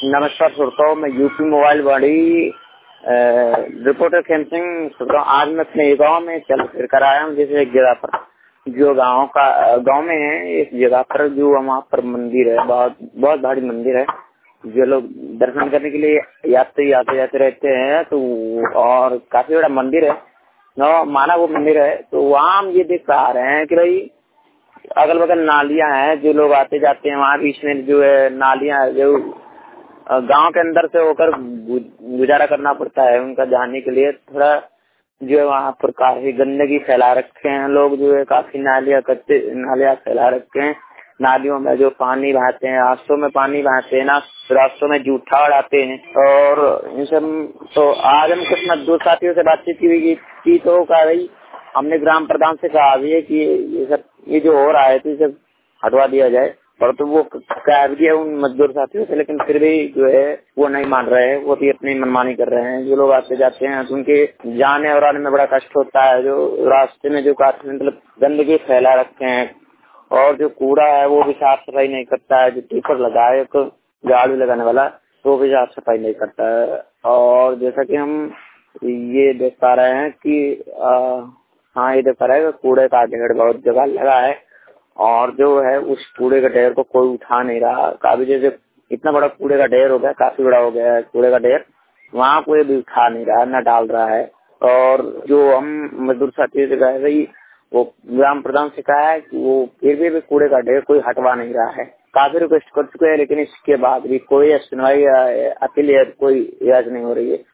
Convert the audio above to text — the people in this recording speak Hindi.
नमस्कार श्रोताओं, मैं यूपी मोबाइल बड़ी रिपोर्टर खेम सिंह सुन रहा हूँ। आज मैं अपने गांव में चल फिर कर आया हूँ। जैसे एक जगह पर जो गांव में है, एक जगह पर जो वहाँ पर मंदिर है, बहुत बड़ी मंदिर है। जो लोग दर्शन करने के लिए आते जाते रहते हैं, तो और काफी बड़ा मंदिर है, माना वो मंदिर है। तो वहाँ हम ये देख पा रहे हैं कि भाई अगल बगल नालियां हैं, जो लोग आते जाते हैं वहाँ बीच में जो है नालियां, जो गांव के अंदर से होकर गुजारा करना पड़ता है। उनका जाने के लिए थोड़ा जो है वहाँ पर काफी गंदगी फैला रखे हैं लोग, जो है काफी नालियां फैला रखे हैं। नालियों में जो पानी बहाते हैं, रास्तों में पानी बहाते हैं ना, रास्तों में जूठा उड़ाते हैं। और इन सब तो आज हम कुछ मजदूर साथियों से बातचीत की तो कहा भाई, हमने ग्राम प्रधान से कहा भी है कि ये जो हो रहा है तो ये सब हटवा दिया जाए। और तो वो कह दिया उन मजदूर साथियों से, लेकिन फिर भी जो है वो नहीं मान रहे हैं। वो भी अपनी मनमानी कर रहे हैं। जो लोग आते जाते हैं तो उनके जाने और आने में बड़ा कष्ट होता है। जो रास्ते में जो काफी मतलब गंदगी फैला रखे हैं, और जो कूड़ा है वो भी साफ सफाई नहीं करता है। जो टीपर लगाए तो झाड़ू लगाने वाला, वो भी साफ सफाई नहीं करता है। और जैसा कि हम ये देख पा रहे हैं कि हाँ, ये देख पा रहे हैं कूड़े का ढेर बहुत जगह लगा है, और जो है उस कूड़े का ढेर को कोई उठा नहीं रहा। काफी जैसे इतना बड़ा कूड़े का ढेर हो गया, काफी बड़ा हो गया है कूड़े का ढेर, वहाँ कोई भी उठा नहीं रहा, न डाल रहा है। और जो हम मजदूर साथी से कहे भाई, वो ग्राम प्रधान से कहा है कि वो फिर भी कूड़े का ढेर कोई हटवा नहीं रहा है। काफी रिक्वेस्ट कर चुके हैं, लेकिन इसके बाद भी कोई सुनवाई अपील कोई इलाज नहीं हो रही है।